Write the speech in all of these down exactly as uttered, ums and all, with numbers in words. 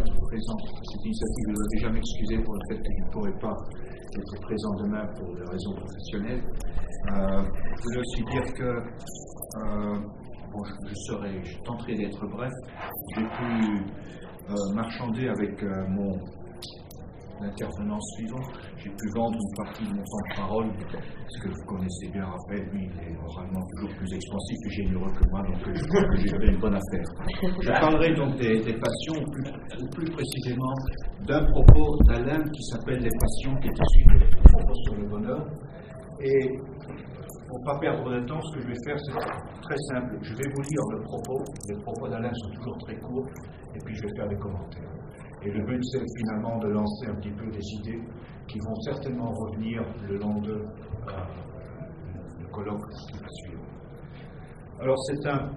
être présent à cette initiative. Je dois déjà m'excuser pour le fait que je ne pourrais pas être présent demain pour des raisons professionnelles. Euh, je voulais aussi dire que euh, bon, je, je, serai, je tenterai d'être bref. J'ai pu euh, marchander avec euh, mon l'intervenant suivant. J'ai pu vendre une partie de mon temps de parole, ce que vous connaissez bien. Raphaël, lui, il est oralement toujours plus expansif et généreux que moi, donc je crois que j'ai fait une bonne affaire. Je parlerai donc des, des passions, ou plus, ou plus précisément d'un propos d'Alain qui s'appelle Les passions, qui est issu de propos sur le bonheur. Et pour ne pas perdre de temps, ce que je vais faire, c'est très simple. Je vais vous lire le propos. Les propos d'Alain sont toujours très courts, et puis je vais faire des commentaires. Et le but, c'est finalement de lancer un petit peu des idées qui vont certainement revenir le long de euh, le colloque qui va suivre. Alors, c'est un,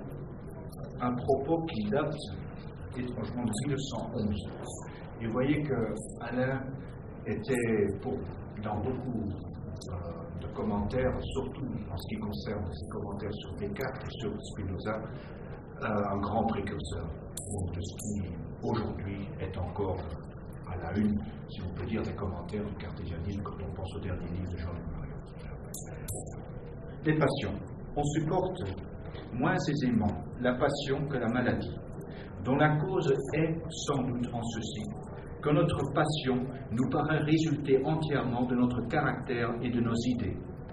un propos qui date étrangement de mille neuf cent onze. Et vous voyez que Alain était, pour, dans beaucoup euh, de commentaires, surtout en ce qui concerne ses commentaires sur Descartes et sur Spinoza, euh, un grand précurseur de ce qui aujourd'hui est encore à la une, si on peut dire, des commentaires du cartésianisme quand on pense au dernier livre de Jean-Luc Marion. Les passions. On supporte moins aisément la passion que la maladie, dont la cause est sans doute en ceci, que notre passion nous paraît résulter entièrement de notre caractère et de nos idées,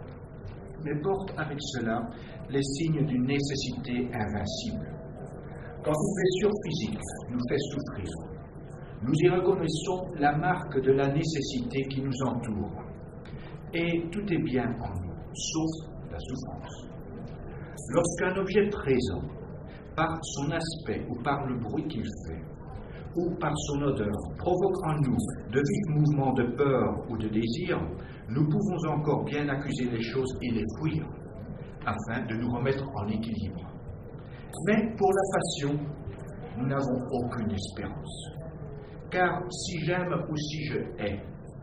mais porte avec cela les signes d'une nécessité invincible. Quand une blessure physique nous fait souffrir, nous y reconnaissons la marque de la nécessité qui nous entoure. Et tout est bien en nous, sauf la souffrance. Lorsqu'un objet présent, par son aspect ou par le bruit qu'il fait, ou par son odeur, provoque en nous de vifs mouvements de peur ou de désir, nous pouvons encore bien accuser les choses et les fuir, afin de nous remettre en équilibre. Mais pour la passion, nous n'avons aucune espérance. Car si j'aime ou si je hais,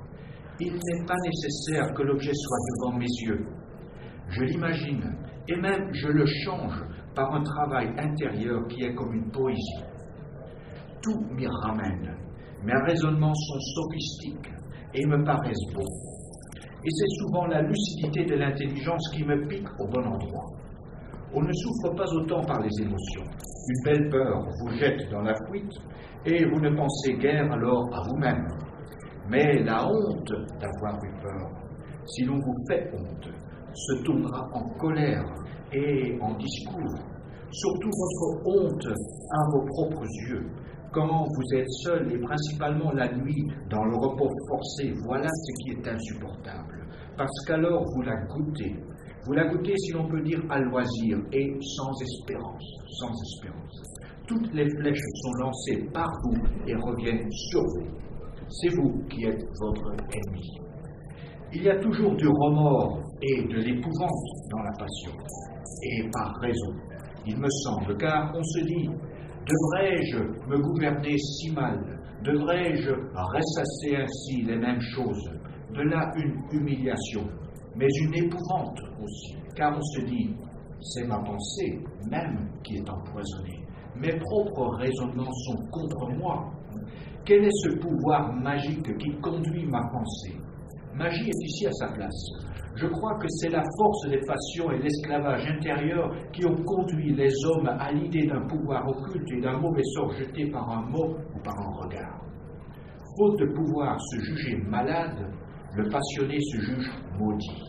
il n'est pas nécessaire que l'objet soit devant mes yeux. Je l'imagine, et même je le change par un travail intérieur qui est comme une poésie. Tout m'y ramène. Mes raisonnements sont sophistiques et me paraissent beaux. Et c'est souvent la lucidité de l'intelligence qui me pique au bon endroit. On ne souffre pas autant par les émotions. Une belle peur vous jette dans la fuite et vous ne pensez guère alors à vous-même. Mais la honte d'avoir eu peur, si l'on vous fait honte, se tournera en colère et en discours. Surtout votre honte à vos propres yeux. Quand vous êtes seul et principalement la nuit dans le repos forcé, voilà ce qui est insupportable. Parce qu'alors vous la goûtez. Vous la goûtez, si l'on peut dire, à loisir et sans espérance, sans espérance. Toutes les flèches sont lancées par vous et reviennent sur vous. C'est vous qui êtes votre ennemi. Il y a toujours du remords et de l'épouvante dans la passion, et par raison, il me semble, car on se dit, devrais-je me gouverner si mal? Devrais-je ressasser ainsi les mêmes choses? De là une humiliation, mais une épouvante aussi, car on se dit, c'est ma pensée même qui est empoisonnée. Mes propres raisonnements sont contre moi. Quel est ce pouvoir magique qui conduit ma pensée? Magie est ici à sa place. Je crois que c'est la force des passions et l'esclavage intérieur qui ont conduit les hommes à l'idée d'un pouvoir occulte et d'un mauvais sort jeté par un mot ou par un regard. Faute de pouvoir se juger malade, le passionné se juge maudit.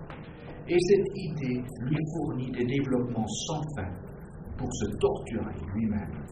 Et cette idée lui fournit des développements sans fin pour se torturer lui-même.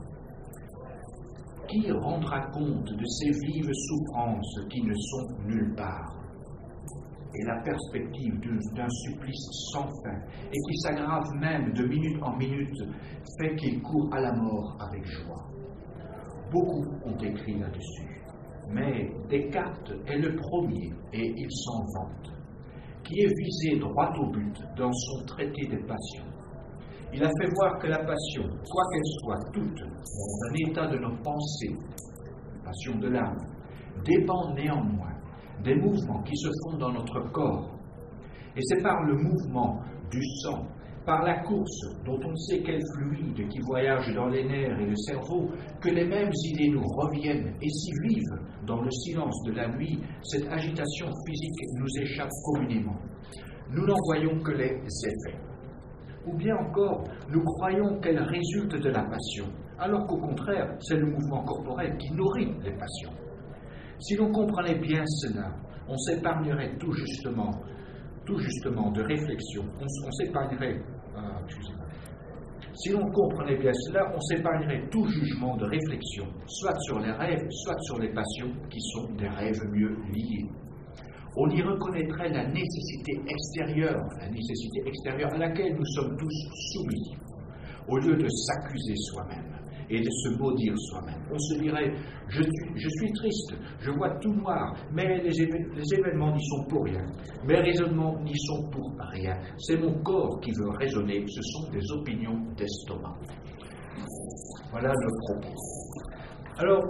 Qui rendra compte de ces vives souffrances qui ne sont nulle part? Et la perspective d'un supplice sans fin, et qui s'aggrave même de minute en minute, fait qu'il court à la mort avec joie. Beaucoup ont écrit là-dessus, mais Descartes est le premier, et il s'en vante, qui est visé droit au but dans son traité des passions. Il a fait voir que la passion, quoi qu'elle soit toute, dans un état de nos pensées, passion de l'âme, dépend néanmoins des mouvements qui se font dans notre corps. Et c'est par le mouvement du sang, par la course, dont on sait quel fluide qui voyage dans les nerfs et le cerveau, que les mêmes idées nous reviennent et si vives dans le silence de la nuit, cette agitation physique nous échappe communément. Nous n'en voyons que les effets. Ou bien encore, nous croyons qu'elle résulte de la passion, alors qu'au contraire, c'est le mouvement corporel qui nourrit les passions. Si l'on comprenait bien cela, on s'épargnerait tout justement, tout justement de réflexion, on, on s'épargnerait, euh, excusez-moi, si l'on comprenait bien cela, on s'épargnerait tout jugement de réflexion, soit sur les rêves, soit sur les passions, qui sont des rêves mieux liés. On y reconnaîtrait la nécessité extérieure, la nécessité extérieure à laquelle nous sommes tous soumis, au lieu de s'accuser soi-même et de se maudire soi-même. On se dirait, je suis, je suis triste, je vois tout noir, mais les, éve- les événements n'y sont pour rien, mes raisonnements n'y sont pour rien. C'est mon corps qui veut raisonner, ce sont des opinions d'estomac. Voilà le propos. Alors,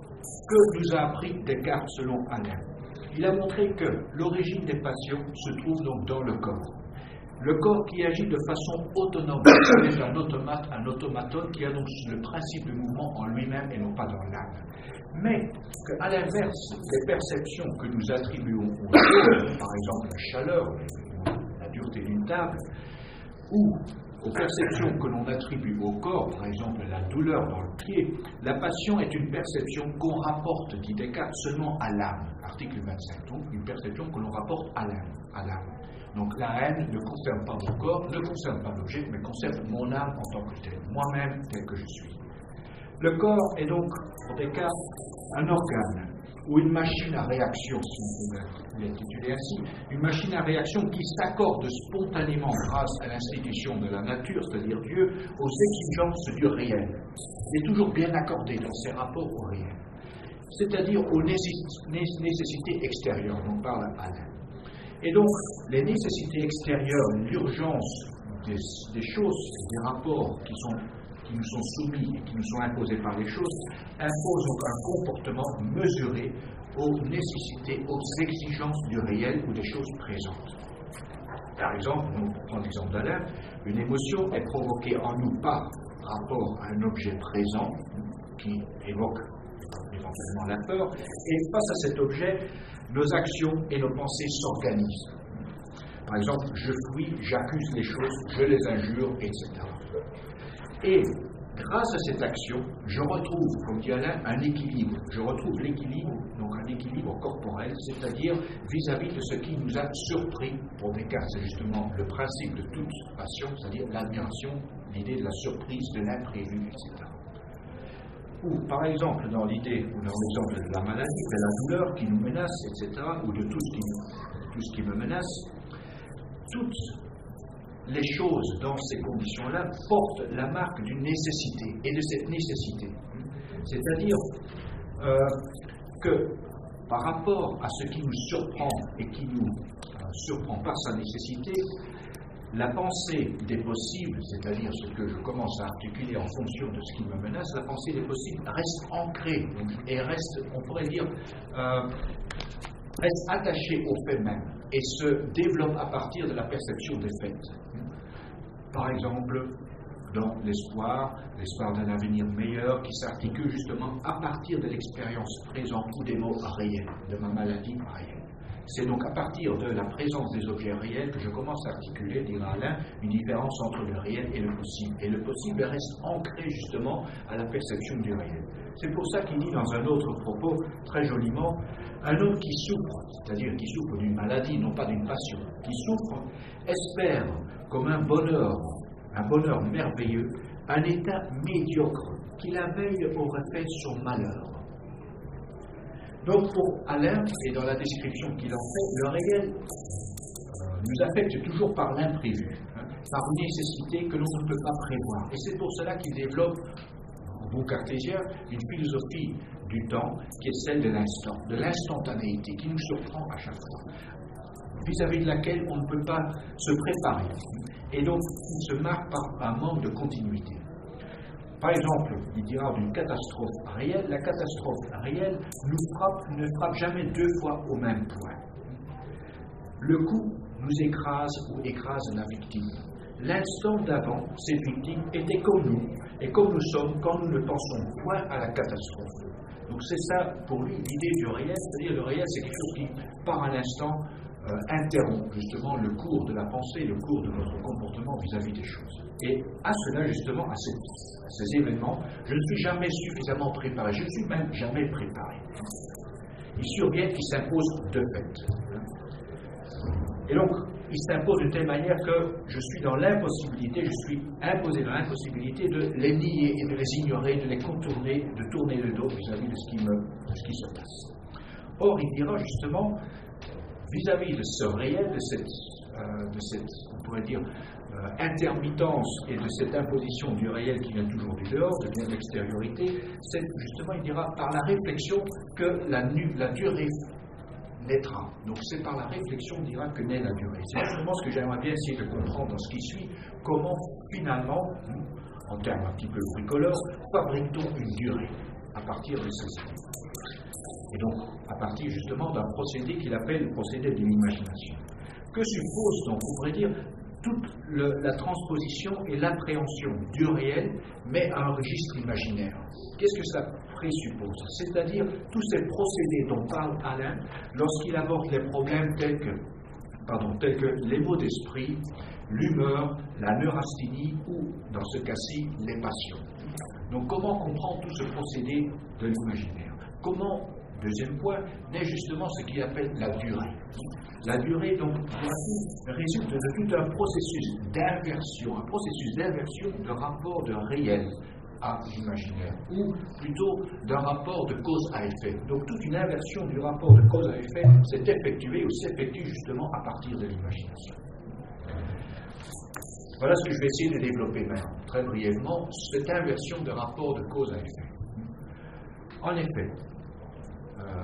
que nous a appris Descartes selon Alain? Il a montré que l'origine des passions se trouve donc dans le corps. Le corps qui agit de façon autonome, c'est un automate, un automaton qui a donc le principe de mouvement en lui-même et non pas dans l'âme. Mais qu'à l'inverse des perceptions que nous attribuons au corps, par exemple la chaleur, la dureté d'une table, ou aux perceptions que l'on attribue au corps, par exemple la douleur dans le pied, la passion est une perception qu'on rapporte, dit Descartes, seulement à l'âme. Article vingt-cinq, donc une perception que l'on rapporte à l'âme. À l'âme. Donc la haine ne concerne pas mon corps, ne concerne pas l'objet, mais concerne mon âme en tant que tel, moi-même tel que je suis. Le corps est donc, pour Descartes, un organe ou une machine à réaction, si on peut l'intituler ainsi, une machine à réaction qui s'accorde spontanément grâce à l'institution de la nature, c'est-à-dire Dieu, aux exigences du réel. Il est toujours bien accordé dans ses rapports au réel, c'est-à-dire aux nécessités extérieures dont parle Alain. Et donc, les nécessités extérieures, l'urgence des, des choses, des rapports qui, sont, qui nous sont soumis et qui nous sont imposés par les choses, imposent donc un comportement mesuré aux nécessités, aux exigences du réel ou des choses présentes. Par exemple, on prend l'exemple d'Alain, une émotion est provoquée en nous par rapport à un objet présent qui évoque éventuellement la peur, et face à cet objet, nos actions et nos pensées s'organisent. Par exemple, je fuis, j'accuse les choses, je les injure, et cetera. Et grâce à cette action, je retrouve, comme dit Alain, un équilibre. Je retrouve l'équilibre, donc un équilibre corporel, c'est-à-dire vis-à-vis de ce qui nous a surpris. Pour Descartes, c'est justement le principe de toute passion, c'est-à-dire l'admiration, l'idée de la surprise, de l'imprévu, et cetera. Ou, par exemple, dans l'idée, ou dans l'exemple de la maladie, de la douleur qui nous menace, et cetera, ou de tout ce qui, tout ce qui me menace, toutes les choses dans ces conditions-là portent la marque d'une nécessité, et de cette nécessité. C'est-à-dire euh, que, par rapport à ce qui nous surprend et qui nous euh, surprend par sa nécessité, la pensée des possibles, c'est-à-dire ce que je commence à articuler en fonction de ce qui me menace, la pensée des possibles reste ancrée et reste, on pourrait dire, euh, reste attachée au fait même et se développe à partir de la perception des faits. Par exemple, dans l'espoir, l'espoir d'un avenir meilleur qui s'articule justement à partir de l'expérience présente ou des mots réels, de ma maladie réelle. C'est donc à partir de la présence des objets réels que je commence à articuler, dira Alain, une différence entre le réel et le possible. Et le possible reste ancré justement à la perception du réel. C'est pour ça qu'il dit dans un autre propos, très joliment, un homme qui souffre, c'est-à-dire qui souffre d'une maladie, non pas d'une passion, qui souffre, espère comme un bonheur, un bonheur merveilleux, un état médiocre qui la veille aurait fait son malheur. Donc pour Alain, et dans la description qu'il en fait, le réel euh, nous affecte toujours par l'imprévu, hein, par une nécessité que l'on ne peut pas prévoir. Et c'est pour cela qu'il développe, en bon cartésien, une philosophie du temps qui est celle de l'instant, de l'instantanéité, qui nous surprend à chaque fois, vis-à-vis de laquelle on ne peut pas se préparer, et donc il se marque par un manque de continuité. Par exemple, il dira d'une catastrophe réelle, la catastrophe réelle nous frappe, ne frappe jamais deux fois au même point. Le coup nous écrase ou écrase la victime. l'instant d'avant, ces victimes étaient comme nous, et comme nous sommes quand nous ne pensons point à la catastrophe. Donc c'est ça, pour lui, l'idée du réel, c'est-à-dire le réel, c'est quelque chose qui, par un instant, euh, interrompt justement le cours de la pensée, le cours de notre comportement vis-à-vis des choses. Et à cela, justement, à ces, à ces événements, je ne suis jamais suffisamment préparé, je ne suis même jamais préparé. Il survient qui s'impose de fait. Et donc, il s'impose de telle manière que je suis dans l'impossibilité, je suis imposé dans l'impossibilité de les nier et de les ignorer, de les contourner, de tourner le dos vis-à-vis de ce qui, me, de ce qui se passe. Or, il dira justement, vis-à-vis de ce réel, de cette, euh, de cette on pourrait dire, euh, intermittence et de cette imposition du réel qui vient toujours du dehors, de de l'extériorité, c'est justement, il dira, par la réflexion que la, nu, la durée naîtra. Donc c'est par la réflexion, on dira, que naît la durée. C'est justement ce que j'aimerais bien essayer de comprendre dans ce qui suit, comment finalement, en termes un petit peu bricoleurs, fabrique-t-on une durée à partir de ces idées. Et donc, à partir justement d'un procédé qu'il appelle le procédé de l'imagination. Que suppose donc, on pourrait dire, toute le, la transposition et l'appréhension du réel, mais à un registre imaginaire. Qu'est-ce que ça présuppose? C'est-à-dire tous ces procédés dont parle Alain lorsqu'il aborde les problèmes tels que, pardon, tels que les maux d'esprit, l'humeur, la neurasthénie ou, dans ce cas-ci, les passions. Donc comment comprendre tout ce procédé de l'imaginaire? Comment, deuxième point, naît justement ce qu'il appelle la durée. La durée, donc, résulte de tout un processus d'inversion, un processus d'inversion de rapport de réel à l'imaginaire, ou plutôt d'un rapport de cause à effet. Donc toute une inversion du rapport de cause à effet s'est effectuée ou s'effectue justement à partir de l'imagination. Voilà ce que je vais essayer de développer maintenant, très brièvement, cette inversion de rapport de cause à effet. En effet, euh,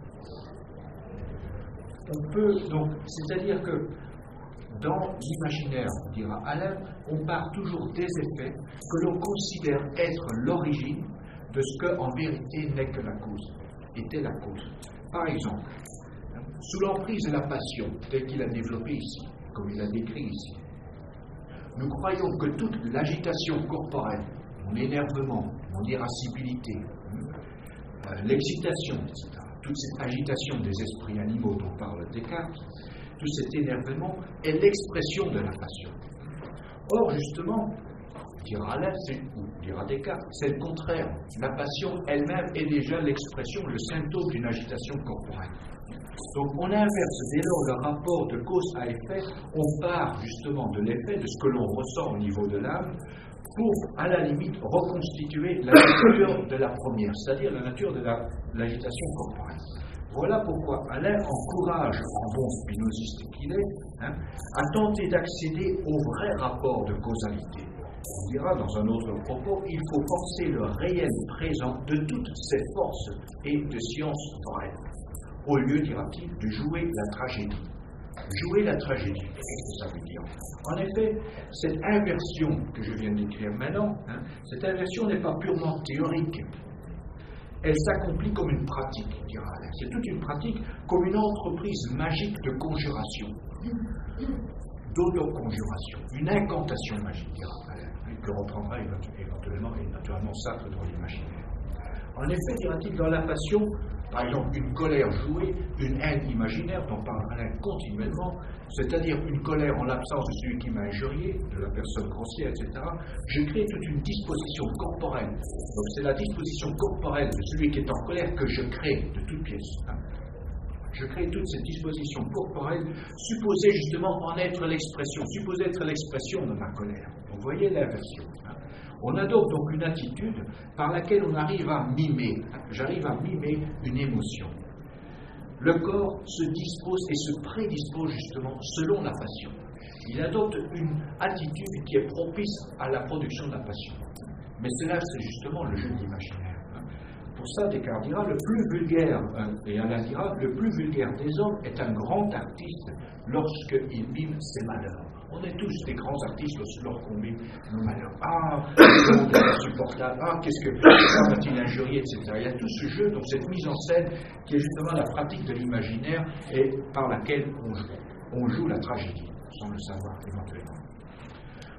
on peut donc, c'est-à-dire que dans l'imaginaire, dira Alain, on part toujours des effets que l'on considère être l'origine de ce que, en vérité, n'est que la cause, était la cause. Par exemple, sous l'emprise de la passion, telle qu'il a développée ici, comme il a décrit ici, nous croyons que toute l'agitation corporelle, mon énervement, mon irascibilité, euh, l'excitation, et cetera, toute cette agitation des esprits animaux dont parle Descartes, tout cet énervement est l'expression de la passion. Or, justement, dira Alain, ou dira Descartes, c'est le contraire. La passion elle-même est déjà l'expression, le symptôme d'une agitation corporelle. Donc, on inverse dès lors le rapport de cause à effet, on part justement de l'effet, de ce que l'on ressent au niveau de l'âme, pour, à la limite, reconstituer la nature de la première, c'est-à-dire la nature de la, l'agitation corporelle. Voilà pourquoi Alain encourage, en bon spinoziste qu'il est, hein, à tenter d'accéder au vrai rapport de causalité. On dira dans un autre propos, il faut penser le réel présent de toutes ces forces et de sciences vraies, au lieu, dira-t-il, de jouer la tragédie. Jouer la tragédie, qu'est-ce que ça veut dire? En effet, cette inversion que je viens d'écrire maintenant, hein, cette inversion n'est pas purement théorique. Elle s'accomplit comme une pratique, dira Alain. C'est toute une pratique comme une entreprise magique de conjuration, d'autoconjuration, une incantation magique, dira Alain, que reprendra éventuellement et naturellement Sartre dans l'imaginaire. En effet, dira-t-il, dans la passion, par exemple, une colère jouée, une haine imaginaire dont parle Alain continuellement, c'est-à-dire une colère en l'absence de celui qui m'a injurié, de la personne grossière, et cetera, je crée toute une disposition corporelle. Donc c'est la disposition corporelle de celui qui est en colère que je crée de toutes pièces. Hein. Je crée toute cette disposition corporelle, supposée justement en être l'expression, supposée être l'expression de ma colère. Vous voyez l'inversion. Hein. On adopte donc une attitude par laquelle on arrive à mimer, j'arrive à mimer une émotion. Le corps se dispose et se prédispose justement selon la passion. Il adopte une attitude qui est propice à la production de la passion. Mais cela, c'est justement le jeu de l'imaginaire. Pour ça, Descartes dira, le plus vulgaire, et Alain dira, le plus vulgaire des hommes est un grand artiste lorsqu'il mime ses malheurs. On est tous des grands artistes lorsqu'on mime nos malheurs. Ah, le monde est insupportable. Ah, qu'est-ce que va-t-il injurier, et cetera. Il y a tout ce jeu, donc cette mise en scène qui est justement la pratique de l'imaginaire et par laquelle on joue, on joue la tragédie, sans le savoir éventuellement.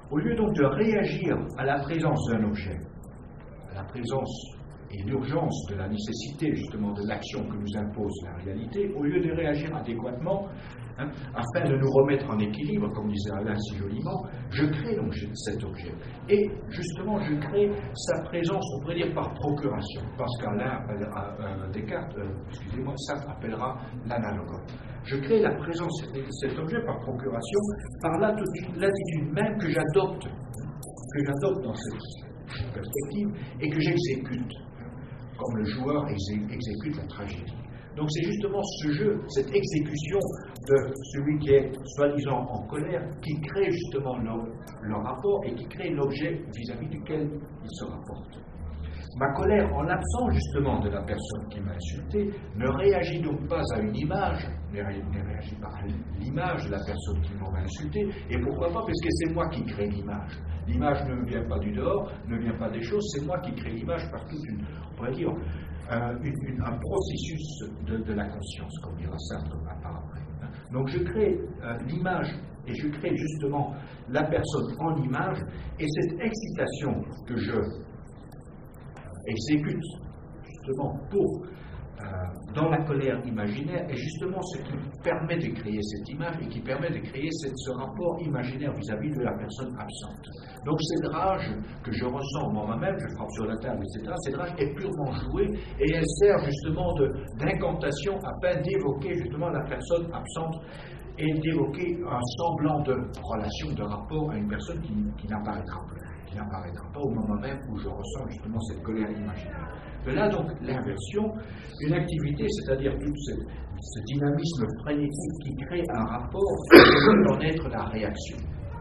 Au lieu donc de réagir à la présence d'un objet, à la présence et l'urgence de la nécessité justement de l'action que nous impose la réalité, au lieu de réagir adéquatement, hein, afin de nous remettre en équilibre, comme disait Alain si joliment, je crée donc cet objet. Et justement, je crée sa présence, on pourrait dire par procuration, parce qu'Alain, euh, euh, Descartes, euh, excusez-moi, ça appellera l'analogue. Je crée la présence de cet objet par procuration, par l'attitude même que j'adopte, que j'adopte dans cette perspective et que j'exécute, comme le joueur exécute la tragédie. Donc c'est justement ce jeu, cette exécution de celui qui est soi-disant en colère, qui crée justement leur, leur rapport et qui crée l'objet vis-à-vis duquel il se rapporte. Ma colère, en l'absence justement de la personne qui m'a insulté, ne réagit donc pas à une image, ne réagit pas à l'image de la personne qui m'a insulté, et pourquoi pas, parce que c'est moi qui crée l'image. L'image ne vient pas du dehors, ne vient pas des choses, c'est moi qui crée l'image par toute une, on pourrait dire, un, une, une, un processus de, de la conscience, comme dira Sartre par après. Donc je crée euh, l'image, et je crée justement la personne en image, et cette excitation que je exécute justement pour euh, dans la colère imaginaire est justement ce qui permet de créer cette image et qui permet de créer cette, ce rapport imaginaire vis-à-vis de la personne absente. Donc cette rage que je ressens moi-même, je frappe sur la table, et cetera, cette rage est purement jouée et elle sert justement de, d'incantation afin d'évoquer justement la personne absente et d'évoquer un semblant de relation, de rapport à une personne qui, qui n'apparaîtra plus. n'apparaîtra pas au moment même où je ressens justement cette colère imaginaire. De là donc l'inversion, une activité, c'est-à-dire tout ce, ce dynamisme frénétique qui crée un rapport qui peut en être la réaction.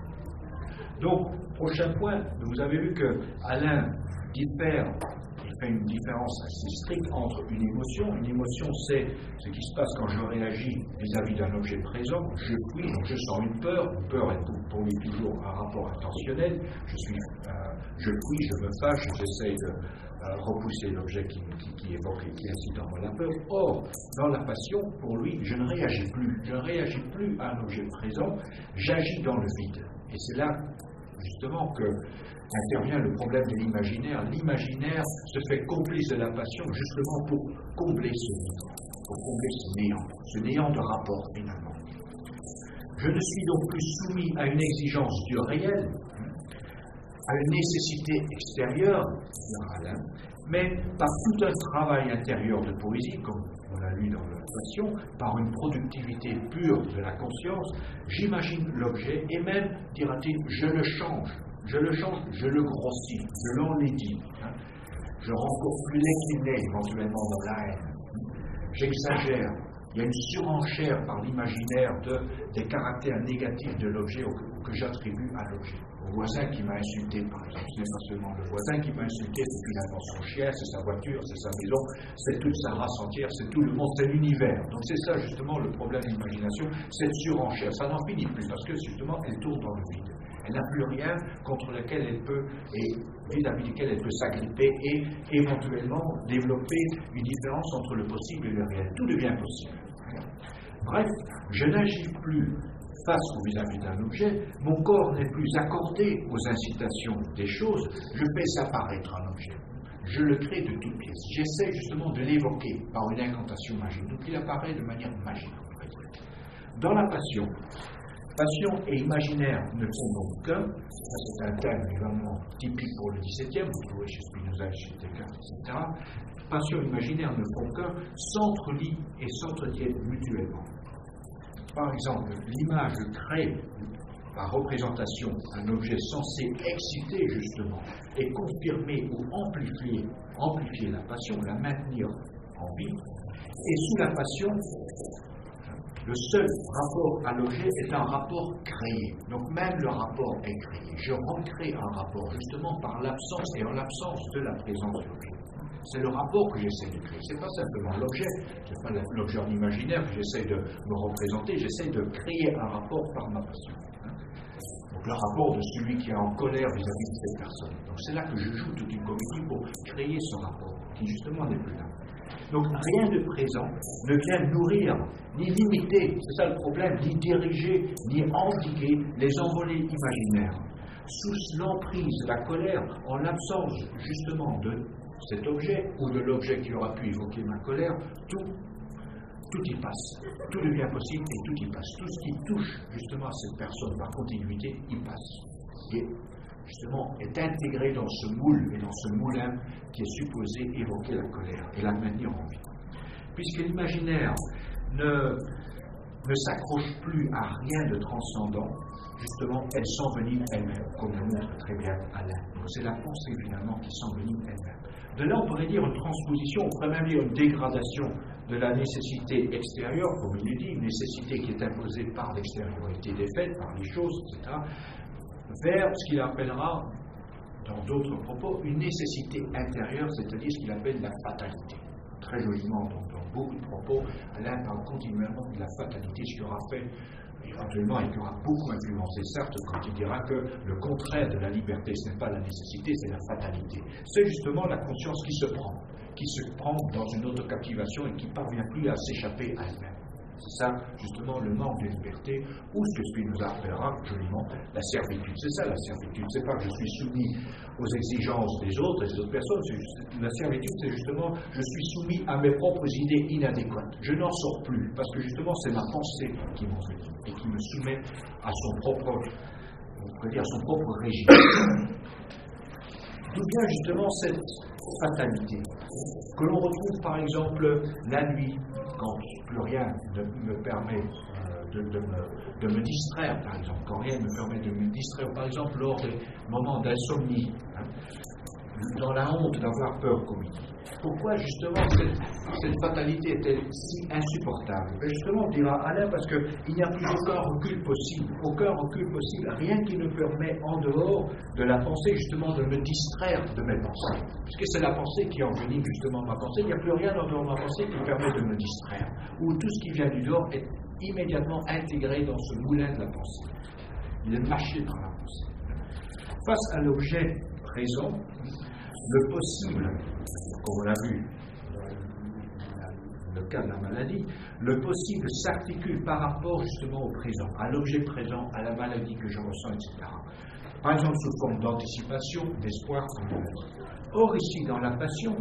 Donc, prochain point, vous avez vu que Alain diffère, il fait une différence assez stricte entre une émotion. Une émotion, c'est ce qui se passe quand je réagis vis-à-vis d'un objet présent. Je fuis, donc je sens une peur. Une peur est pour, pour lui toujours un rapport intentionnel. Je suis, euh, je fuis, je me fâche, j'essaye de euh, repousser l'objet qui, qui, qui évoque et qui incite en moi la peur. Or, dans la passion, pour lui, je ne réagis plus. Je ne réagis plus à un objet présent. J'agis dans le vide. Et c'est là, justement, que intervient le problème de l'imaginaire. L'imaginaire se fait complice de la passion justement pour combler ce néant, pour combler ce néant, ce néant de rapport finalement. Je ne suis donc plus soumis à une exigence du réel, à une nécessité extérieure, Alain, mais par tout un travail intérieur de poésie, comme on l'a lu dans la Passion, par une productivité pure de la conscience, j'imagine l'objet et même, dira-t-il, je le change. Je le change, je le grossis, je l'enlaidis. Hein. Je rends encore plus laid qu'il n'est, éventuellement dans la haine. J'exagère. Il y a une surenchère par l'imaginaire de, des caractères négatifs de l'objet que, que j'attribue à l'objet. Au voisin qui m'a insulté, par exemple, ce n'est pas seulement le voisin qui m'a insulté, c'est qu'il a son chien, c'est sa voiture, c'est sa maison, c'est toute sa race entière, c'est tout le monde, c'est l'univers. Donc c'est ça justement le problème de l'imagination, cette surenchère. Ça n'en finit plus parce que justement elle tourne dans le vide. Elle n'a plus rien contre lequel elle peut, et vis-à-vis duquel elle peut s'agripper et éventuellement développer une différence entre le possible et le réel. Tout devient possible. Bref, je n'agis plus face ou vis-à-vis d'un objet, mon corps n'est plus accordé aux incitations des choses, je fais apparaître un objet. Je le crée de toutes pièces. J'essaie justement de l'évoquer par une incantation magique. Donc il apparaît de manière magique. Dans la passion, passion et imaginaire ne sont donc qu'un. Ça, c'est un thème évidemment typique pour le dix-septième, vous trouvez chez Spinoza, chez Descartes, et cetera. Passion et imaginaire ne font qu'un, s'entrelient et s'entretiennent mutuellement. Par exemple, l'image crée par représentation un objet censé exciter justement et confirmer ou amplifier, amplifier la passion, la maintenir en vie. Et sous la passion, le seul rapport à l'objet est un rapport créé. Donc même le rapport est créé. Je recrée un rapport justement par l'absence et en l'absence de la présence de l'objet. C'est le rapport que j'essaie de créer. Ce n'est pas simplement l'objet, ce n'est pas l'objet en imaginaire que j'essaie de me représenter, j'essaie de créer un rapport par ma passion. Donc le rapport de celui qui est en colère vis-à-vis de cette personne. Donc c'est là que je joue toute une comédie pour créer ce rapport, qui justement n'est plus là. Donc rien de présent ne vient nourrir, ni limiter, c'est ça le problème, ni diriger, ni endiguer les envolées imaginaires. sous l'emprise de la colère, en l'absence justement de cet objet ou de l'objet qui aura pu évoquer ma colère, tout, tout y passe. Tout devient possible et tout y passe. Tout ce qui touche justement à cette personne par continuité, y passe. Et justement, est intégré dans ce moule et dans ce moulin qui est supposé évoquer la colère et la maintenir en vie. Puisque l'imaginaire ne, ne s'accroche plus à rien de transcendant, justement, elle s'envenime elle-même, comme le montre très bien Alain. Donc c'est la pensée, finalement, qui s'envenime elle-même. De là, on pourrait dire une transposition, on pourrait même dire une dégradation de la nécessité extérieure, comme il est dit, une nécessité qui est imposée par l'extériorité des faits, par les choses, et cetera, vers ce qu'il appellera, dans d'autres propos, une nécessité intérieure, c'est-à-dire ce qu'il appelle la fatalité. Très joliment, donc, dans beaucoup de propos, Alain parle continuellement de la fatalité, ce qui aura fait, éventuellement, et qui aura beaucoup influencé Sartre quand il dira que le contraire de la liberté, ce n'est pas la nécessité, c'est la fatalité. C'est justement la conscience qui se prend, qui se prend dans une autre captivation et qui ne parvient plus à s'échapper à elle-même. C'est ça, justement, le manque de liberté, ou ce que Spinoza appellera joliment la servitude. C'est ça la servitude. C'est pas que je suis soumis aux exigences des autres et des autres personnes. Juste, la servitude, c'est justement, je suis soumis à mes propres idées inadéquates. Je n'en sors plus, parce que justement, c'est ma pensée qui m'envenime et qui me soumet à son propre, on pourrait dire, à son propre régime. D'où vient justement cette fatalité que l'on retrouve par exemple la nuit, quand plus rien ne me permet euh, de, de, me, de me distraire, par exemple, quand rien ne me permet de me distraire, par exemple lors des moments d'insomnie, hein, dans la honte d'avoir peur, comme il dit. Pourquoi justement cette, cette fatalité est-elle si insupportable? Ben justement, on dira Alain, parce qu'il n'y a plus aucun recul possible, aucun recul possible, rien qui ne permet en dehors de la pensée justement de me distraire de mes pensées. Puisque c'est la pensée qui envenime justement ma pensée, il n'y a plus rien en dehors de ma pensée qui me permet de me distraire. Ou tout ce qui vient du dehors est immédiatement intégré dans ce moulin de la pensée. Il est mâché dans la pensée. Face à l'objet présent, le possible, comme on l'a vu dans le cas de la maladie, le possible s'articule par rapport justement au présent, à l'objet présent, à la maladie que je ressens, et cetera. Par exemple, sous forme d'anticipation, d'espoir, comme on l'a dit. Or, ici, dans la passion,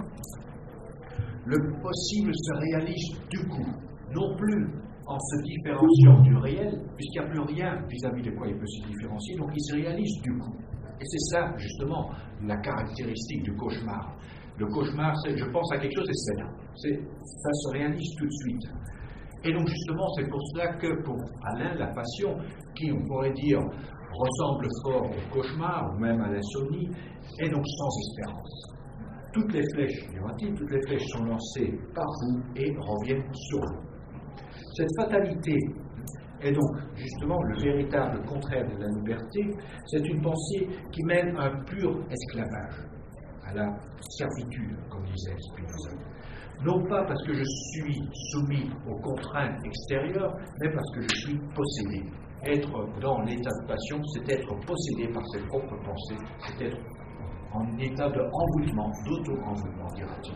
le possible se réalise du coup, non plus en se différenciant du réel, puisqu'il n'y a plus rien vis-à-vis de quoi il peut se différencier, donc il se réalise du coup. Et c'est ça, justement, la caractéristique du cauchemar. Le cauchemar, c'est je pense à quelque chose et c'est là. C'est, ça se réalise tout de suite. Et donc, justement, c'est pour cela que, pour Alain, la passion, qui, on pourrait dire, ressemble fort au cauchemar, ou même à l'insomnie, est donc sans espérance. Toutes les flèches, dira-t-il, toutes les flèches sont lancées par vous et reviennent sur vous. Cette fatalité est donc justement le véritable contraire de la liberté. C'est une pensée qui mène à un pur esclavage, à la servitude, comme disait Spinoza. Non pas parce que je suis soumis aux contraintes extérieures, mais parce que je suis possédé. Être dans l'état de passion, c'est être possédé par ses propres pensées, c'est être en état de envoûtement, d'auto-envoûtement, dira-t-il.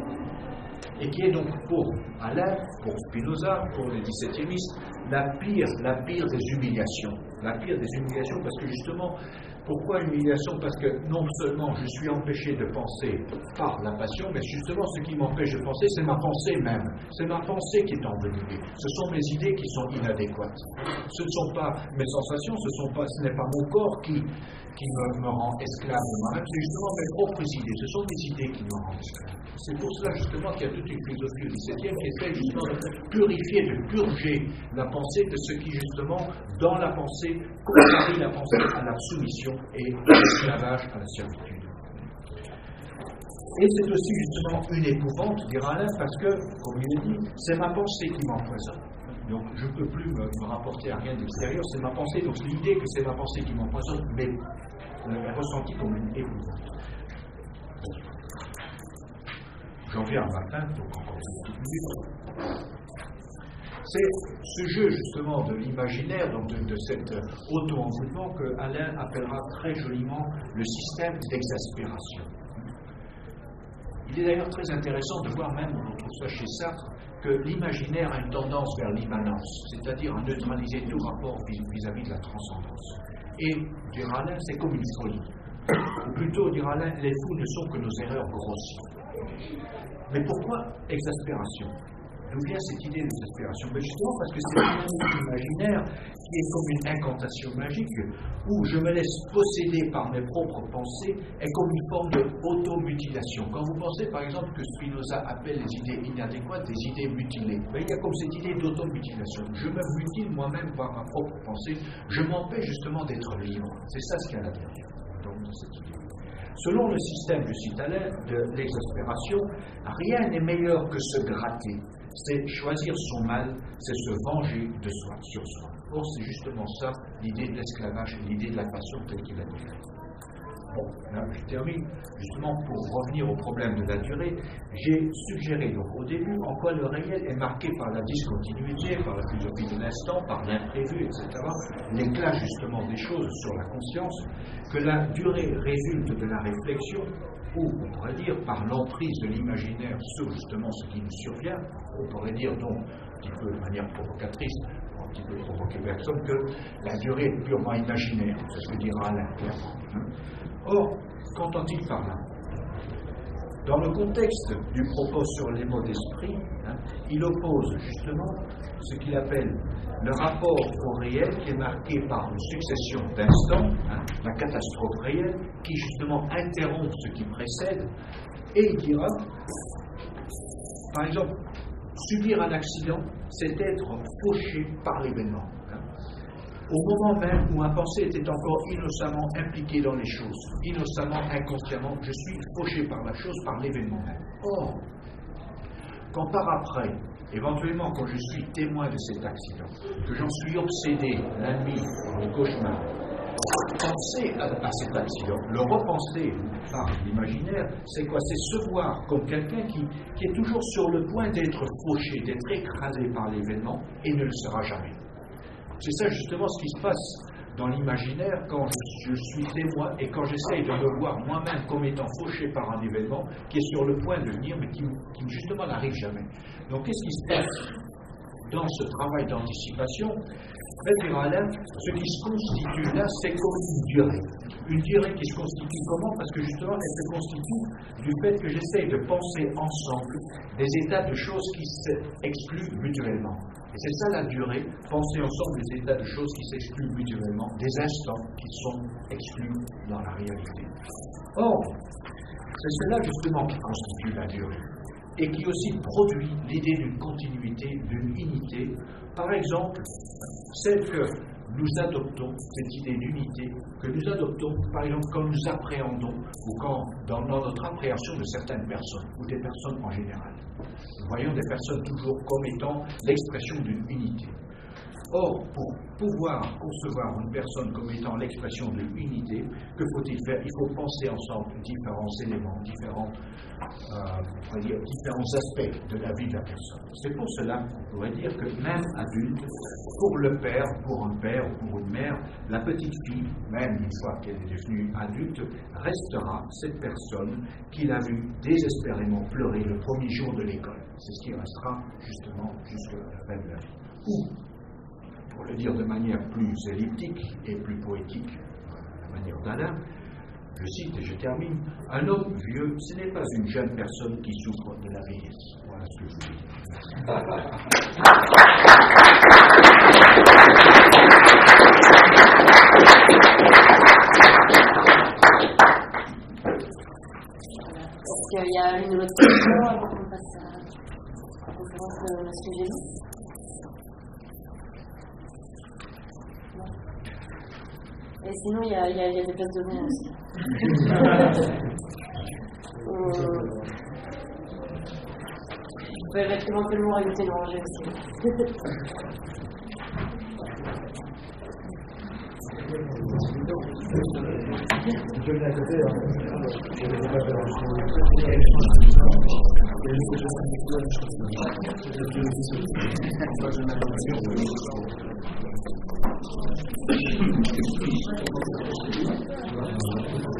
Et qui est donc pour Alain, pour Spinoza, pour les dix-septiémistes, la pire, la pire des humiliations. La pire des humiliations parce que justement, pourquoi humiliation? Parce que non seulement je suis empêché de penser par la passion, mais justement ce qui m'empêche de penser, c'est ma pensée même. C'est ma pensée qui est envenimée. Ce sont mes idées qui sont inadéquates. Ce ne sont pas mes sensations, ce, sont pas, ce n'est pas mon corps qui, qui me, me rend esclave de moi-même, c'est justement mes propres idées. Ce sont mes idées qui me rendent esclave. C'est pour cela justement qu'il y a toute une philosophie au dix-septième qui essaie justement de purifier, de purger la pensée de ce qui justement, dans la pensée, contrarie la pensée à la soumission et à l'esclavage, à la servitude. Et c'est aussi justement une épouvante, dira Alain, parce que, comme il est dit, c'est ma pensée qui m'empoisonne. Donc je ne peux plus me, me rapporter à rien d'extérieur, c'est ma pensée, donc l'idée que c'est ma pensée qui m'empoisonne, mais est ressentie comme une épouvante. J'en viens à ma fin, donc encore une petite minute. C'est ce jeu justement de l'imaginaire, donc de, de cet auto-envoûtement que Alain appellera très joliment le système d'exaspération. Il est d'ailleurs très intéressant de voir même, on trouve ça chez Sartre, que l'imaginaire a une tendance vers l'immanence, c'est-à-dire à neutraliser tout rapport vis-à-vis de la transcendance. Et, dira Alain, c'est comme une folie. Ou plutôt, dira Alain, les fous ne sont que nos erreurs grossières. Mais pourquoi exaspération? D'où vient cette idée d'exaspération? Mais justement parce que c'est un imaginaire qui est comme une incantation magique, où je me laisse posséder par mes propres pensées, est comme une forme d'automutilation. Quand vous pensez par exemple que Spinoza appelle les idées inadéquates des idées mutilées, ben, il y a comme cette idée d'automutilation. Je me mutile moi-même par ma propre pensée, je m'empêche justement d'être libre. C'est ça ce qu'il y a là derrière, donc, de cette idée. Selon le système, je cite Alain, de l'exaspération, rien n'est meilleur que se gratter. C'est choisir son mal, c'est se venger de soi, sur soi. Or, c'est justement ça, l'idée de l'esclavage, l'idée de la passion telle qu'il a décrit. Bon, là, je termine. Justement, pour revenir au problème de la durée, j'ai suggéré donc au début en quoi le réel est marqué par la discontinuité, par la philosophie de l'instant, par l'imprévu, et cetera, l'éclat justement des choses sur la conscience, que la durée résulte de la réflexion, ou on pourrait dire par l'emprise de l'imaginaire sur justement ce qui nous survient, on pourrait dire donc, un petit peu de manière provocatrice, pour un petit peu provoquer personne, que la durée est purement imaginaire, c'est ce que dira Alain clairement. Or, qu'entend-il par là? Dans le contexte du propos sur les mots d'esprit, hein, il oppose justement ce qu'il appelle le rapport au réel qui est marqué par une succession d'instants, hein, la catastrophe réelle, qui justement interrompt ce qui précède, et il dira, par exemple, subir un accident, c'est être fauché par l'événement. Hein. Au moment même où ma pensée était encore innocemment impliquée dans les choses, innocemment, inconsciemment, je suis fauché par la chose, par l'événement même. Or, quand par après, éventuellement quand je suis témoin de cet accident, que j'en suis obsédé la nuit dans le cauchemar, penser à, à cet accident, le repenser par l'imaginaire, c'est quoi? C'est se voir comme quelqu'un qui, qui est toujours sur le point d'être fauché, d'être écrasé par l'événement et ne le sera jamais. C'est ça justement ce qui se passe dans l'imaginaire quand je, je suis témoin et quand j'essaye de me voir moi-même comme étant fauché par un événement qui est sur le point de venir mais qui, qui justement n'arrive jamais. Donc qu'est-ce qui se passe dans ce travail d'anticipation? Alain, ce qui se constitue là, c'est comme une durée. Une durée qui se constitue comment? Parce que justement, elle se constitue du fait que j'essaye de penser ensemble des états de choses qui s'excluent mutuellement. Et c'est ça la durée, penser ensemble des états de choses qui s'excluent mutuellement, des instants qui sont exclus dans la réalité. Or, c'est cela justement qui constitue la durée, et qui aussi produit l'idée d'une continuité, d'une unité. Par exemple, celle que nous adoptons, cette idée d'unité, que nous adoptons, par exemple, quand nous appréhendons, ou quand, dans, dans notre appréhension de certaines personnes, ou des personnes en général. Nous voyons des personnes toujours comme étant l'expression d'une unité. Or, pour pouvoir concevoir une personne comme étant l'expression de l'unité, que faut-il faire? Il faut penser ensemble différents éléments, différents, euh, on pourrait dire, différents aspects de la vie de la personne. C'est pour cela qu'on pourrait dire que même adulte, pour le père, pour un père ou pour une mère, la petite fille, même une fois qu'elle est devenue adulte, restera cette personne qu'il a vue désespérément pleurer le premier jour de l'école. C'est ce qui restera justement jusqu'à la fin de la vie. Ou, pour le dire de manière plus elliptique et plus poétique, la manière d'Alain, je cite et je termine, un homme vieux, ce n'est pas une jeune personne qui souffre de la vieillesse. Voilà ce que je vous dis. Est-ce qu'il y a une autre question avant qu'on passe à la conférence de la sujet? Et sinon, il y a, il y a, il y a des places de long aussi. euh, vous pouvez éventuellement rajouter une rangée aussi. Je viens à côté, je ne vais pas faire un